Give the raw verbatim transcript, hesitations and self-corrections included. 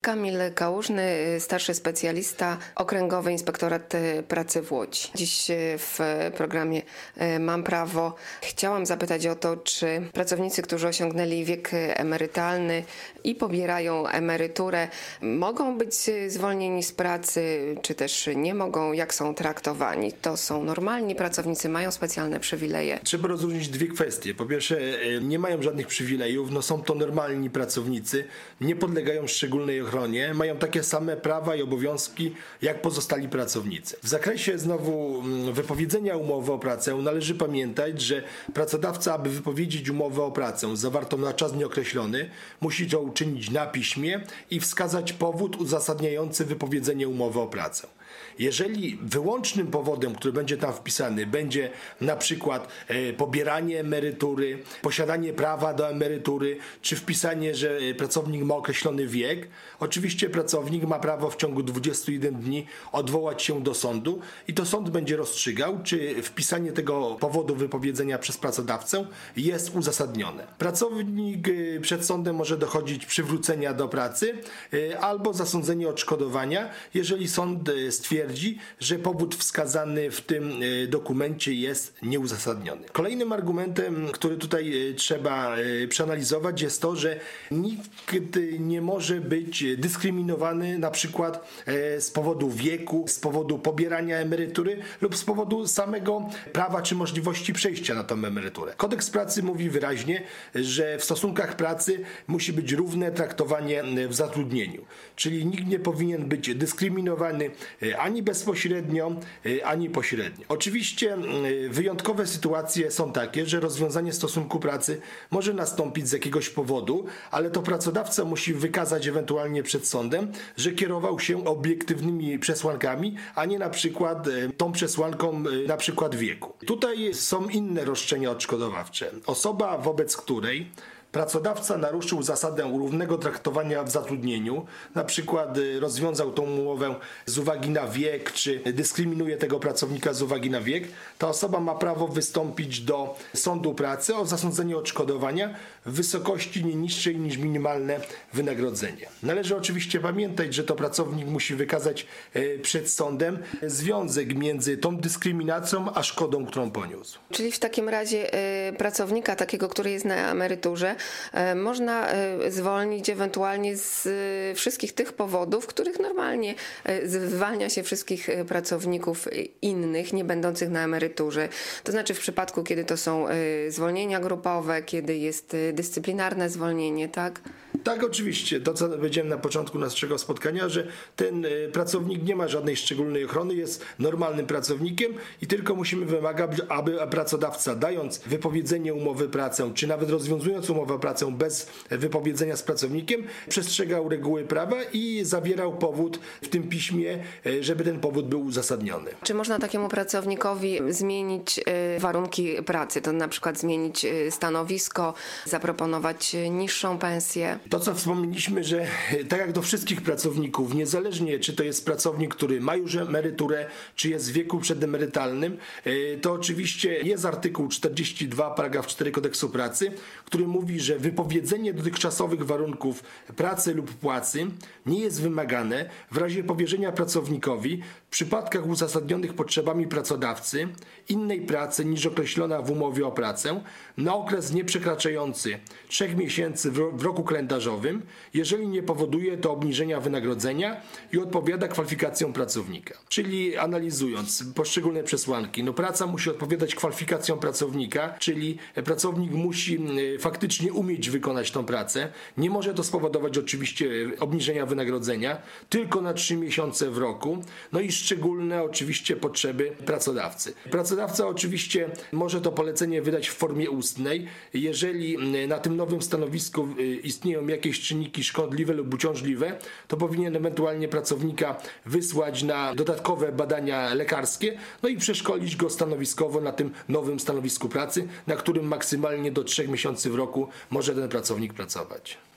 Kamil Kałużny, starszy specjalista, Okręgowy Inspektorat Pracy w Łodzi. Dziś w programie Mam Prawo chciałam zapytać o to, czy pracownicy, którzy osiągnęli wiek emerytalny i pobierają emeryturę, mogą być zwolnieni z pracy, czy też nie mogą, jak są traktowani? To są normalni pracownicy, mają specjalne przywileje? Trzeba rozróżnić dwie kwestie. Po pierwsze, nie mają żadnych przywilejów, no są to normalni pracownicy, nie podlegają szczególnej ochronie, mają takie same prawa i obowiązki jak pozostali pracownicy. W zakresie znowu wypowiedzenia umowy o pracę należy pamiętać, że pracodawca, aby wypowiedzieć umowę o pracę zawartą na czas nieokreślony, musi to uczynić na piśmie i wskazać powód uzasadniający wypowiedzenie umowy o pracę. Jeżeli wyłącznym powodem, który będzie tam wpisany, będzie na przykład e, pobieranie emerytury, posiadanie prawa do emerytury, czy wpisanie, że pracownik ma określony wiek, oczywiście pracownik ma prawo w ciągu dwudziestu jeden dni odwołać się do sądu i to sąd będzie rozstrzygał, czy wpisanie tego powodu wypowiedzenia przez pracodawcę jest uzasadnione. Pracownik e, przed sądem może dochodzić przywrócenia do pracy e, albo zasądzenie odszkodowania, jeżeli sąd e, stwierdzi, że powód wskazany w tym dokumencie jest nieuzasadniony. Kolejnym argumentem, który tutaj trzeba przeanalizować, jest to, że nikt nie może być dyskryminowany na przykład z powodu wieku, z powodu pobierania emerytury lub z powodu samego prawa czy możliwości przejścia na tą emeryturę. Kodeks pracy mówi wyraźnie, że w stosunkach pracy musi być równe traktowanie w zatrudnieniu, czyli nikt nie powinien być dyskryminowany ani bezpośrednio, ani pośrednio. Oczywiście wyjątkowe sytuacje są takie, że rozwiązanie stosunku pracy może nastąpić z jakiegoś powodu, ale to pracodawca musi wykazać ewentualnie przed sądem, że kierował się obiektywnymi przesłankami, a nie na przykład tą przesłanką na przykład wieku. Tutaj są inne roszczenia odszkodowawcze. Osoba, wobec której pracodawca naruszył zasadę równego traktowania w zatrudnieniu, na przykład rozwiązał tą umowę z uwagi na wiek, czy dyskryminuje tego pracownika z uwagi na wiek, ta osoba ma prawo wystąpić do sądu pracy o zasądzenie odszkodowania w wysokości nie niższej niż minimalne wynagrodzenie. Należy oczywiście pamiętać, że to pracownik musi wykazać przed sądem związek między tą dyskryminacją a szkodą, którą poniósł. Czyli w takim razie pracownika takiego, który jest na emeryturze, można zwolnić ewentualnie z wszystkich tych powodów, których normalnie zwalnia się wszystkich pracowników innych, nie będących na emeryturze. To znaczy w przypadku, kiedy to są zwolnienia grupowe, kiedy jest dyscyplinarne zwolnienie, tak? Tak, oczywiście. To, co powiedziałem na początku naszego spotkania, że ten pracownik nie ma żadnej szczególnej ochrony, jest normalnym pracownikiem i tylko musimy wymagać, aby pracodawca, dając wypowiedzenie umowy pracę, czy nawet rozwiązując umowę o pracę bez wypowiedzenia z pracownikiem, przestrzegał reguły prawa i zawierał powód w tym piśmie, żeby ten powód był uzasadniony. Czy można takiemu pracownikowi zmienić warunki pracy, to na przykład zmienić stanowisko, zaproponować niższą pensję? To, co wspomnieliśmy, że tak jak do wszystkich pracowników, niezależnie czy to jest pracownik, który ma już emeryturę, czy jest w wieku przedemerytalnym, to oczywiście jest artykuł czterdziesty drugi, paragraf cztery Kodeksu pracy, który mówi, że wypowiedzenie dotychczasowych warunków pracy lub płacy nie jest wymagane w razie powierzenia pracownikowi w przypadkach uzasadnionych potrzebami pracodawcy innej pracy niż określona w umowie o pracę na okres nieprzekraczający trzech miesięcy w roku kalendarzowym, jeżeli nie powoduje to obniżenia wynagrodzenia i odpowiada kwalifikacjom pracownika. Czyli analizując poszczególne przesłanki, no praca musi odpowiadać kwalifikacjom pracownika, czyli pracownik musi faktycznie umieć wykonać tą pracę. Nie może to spowodować oczywiście obniżenia wynagrodzenia, tylko na trzy miesiące w roku, no i szczególne oczywiście potrzeby pracodawcy. Pracodawca oczywiście może to polecenie wydać w formie ustnej, jeżeli na tym nowym stanowisku istnieją jakieś czynniki szkodliwe lub uciążliwe, to powinien ewentualnie pracownika wysłać na dodatkowe badania lekarskie, no i przeszkolić go stanowiskowo na tym nowym stanowisku pracy, na którym maksymalnie do trzech miesięcy w roku może ten pracownik pracować.